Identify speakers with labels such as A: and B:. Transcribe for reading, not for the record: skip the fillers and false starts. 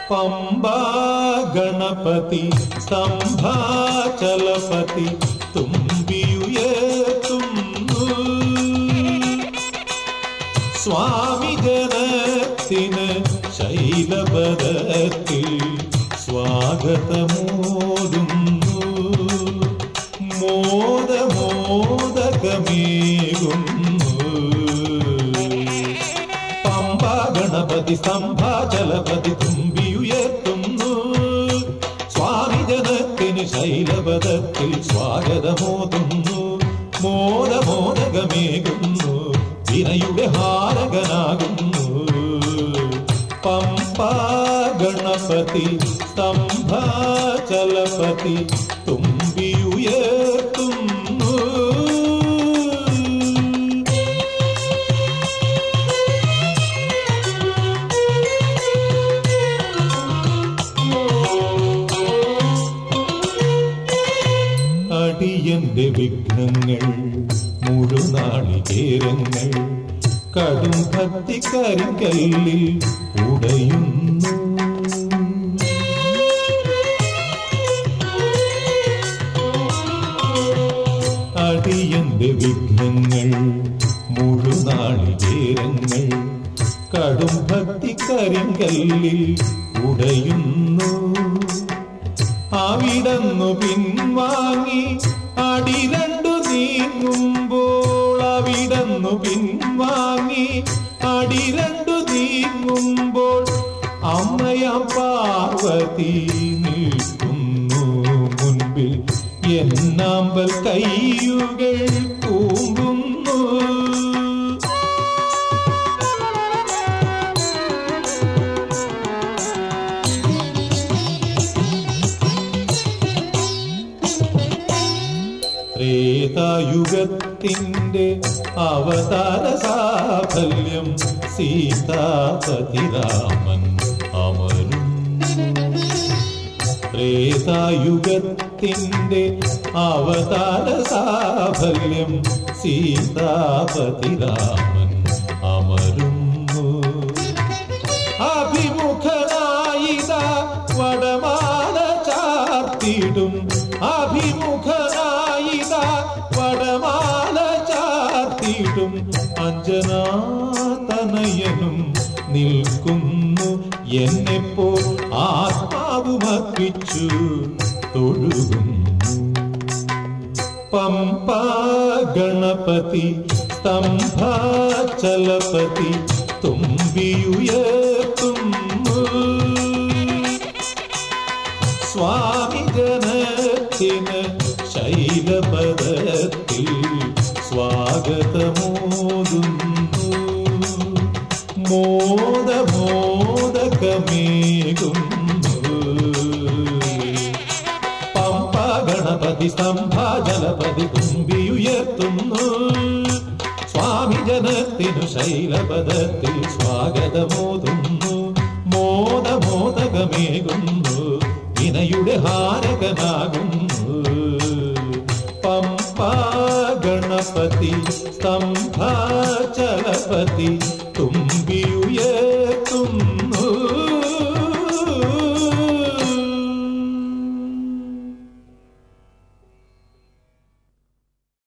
A: പമ്പാ ഗണപതി സ്തംഭാചലപതി തുമ്പിയുയർത്തുന്നു. സ്വാമി ജനത്തിന് ശൈലപദത്തിൽ സ്വാഗതമോതുന്നു. മോദമോദകമേകുന്നു. പമ്പാ ഗണപതി സ്തംഭാചലപതി തുമ്പിയുയർത്തുന്നു. സ്വാമി ജനത്തിന് ശൈലപദത്തിൽ സ്വാഗതമോതുന്നു. മോദമോദകമേകുന്നു. വിനയുടെ ഹാരകനാകുന്നു. പമ്പാ ഗണപതി സ്തംഭാചലപതി തുമ്പിയുയർത്തുന്നു. അടിയന്റെ വിഘ്നങ്ങൾ മുഴുനാളികേരങ്ങൾ കടും ഭക്തി കരിങ്കല്ലിൽ ഉടയുന്നു. അടിയന്റെ വിഘ്നങ്ങൾ മുഴുനാളികേരങ്ങൾ കടും ഭക്തി കരിങ്കല്ലിൽ ഉടയുന്നു. അവിടന്നു പിൻവാങ്ങി അടി രണ്ടു നീങ്ങുമ്പോൾ, അവിടന്നു പിൻവാങ്ങി അടി രണ്ടു നീങ്ങുമ്പോൾ അമ്മയാം പാർവതി നിൽക്കുന്നു മുൻപിൽ. എന്നാമ്പൽ കയ്യുകൾ കൂമ്പുന്നു. ത്രേതായുഗത്തിന്റെ അവതാര സാഫല്യം സീതാപതി രാമൻ അമരും. ത്രേതായുഗത്തിന്റെ അവതാര സാഫല്യം സീതാപതി രാമൻ അമരുന്നു. അഭിമുഖനായിത വടമാല ചാർത്തിടും. അഭിമുഖനായിത വടമാല ചാർത്തിടും. അഞ്ജനാതനയനും നിൽക്കുന്നു. എന്നെപ്പോൾ ആത്മാവുമർപ്പിച്ചു തൊഴുകുന്നു. പമ്പാ ഗണപതി സ്തംഭാചലപതി തുമ്പിയുയർത്തുന്നു. സ്വാമി ജനത്തിന് ശൈലപദത്തിൽ സ്വാഗതമോതുന്നു. മോദമോദകമേകുന്നു. പമ്പാ ഗണപതി സ്തംഭാചലപതി തുമ്പിയുയർത്തുന്നു. സ്വാമി ജനത്തിനു ശൈലപദത്തിൽ സ്വാഗതമോതുന്നു. മോദമോദകമേകുന്നു. വിനയുടെ ഹാരകനാകുന്നു. പമ്പാ ഗണപതി സ്തംഭാചലപതി